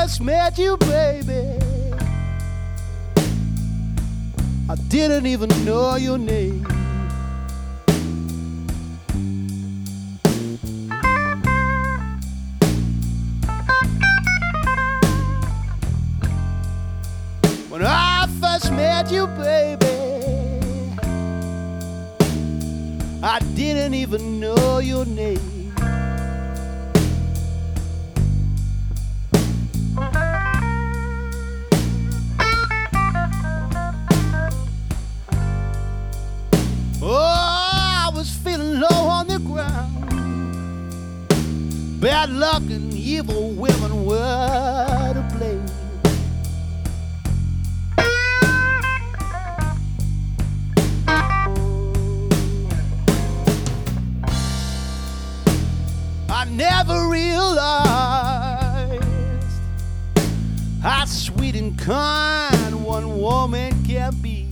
first met you, baby, I didn't even know your name. When I first met you, baby, I didn't even know your name. Oh, I was feeling low on the ground. Bad luck and evil women were to blame. I never realized how sweet and kind one woman can be.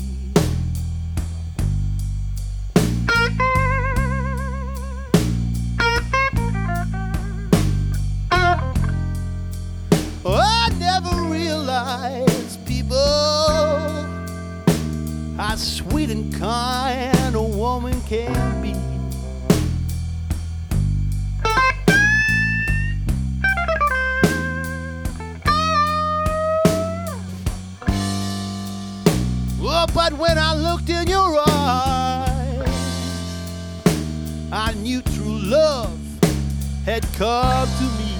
I never realized, people, how sweet and kind a woman can be. Oh, but when I looked in your eyes, I knew true love had come to me.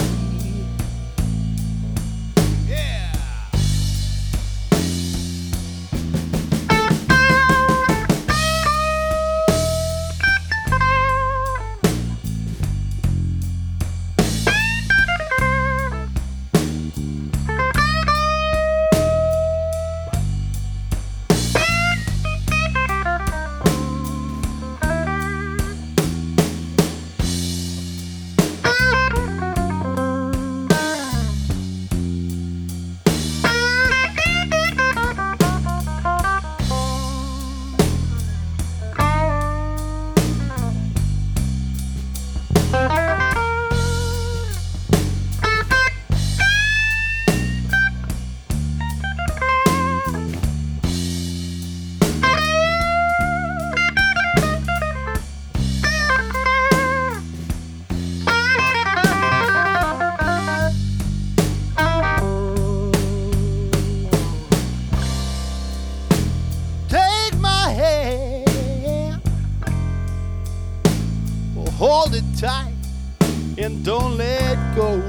Hold it tight and don't let go.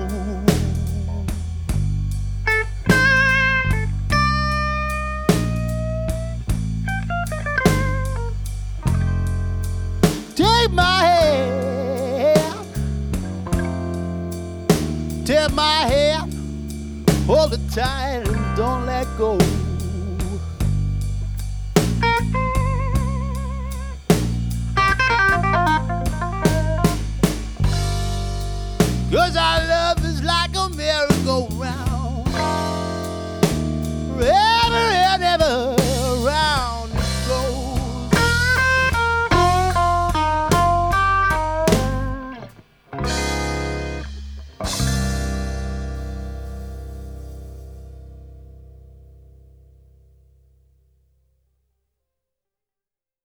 Take my hand, hold it tight and don't let go.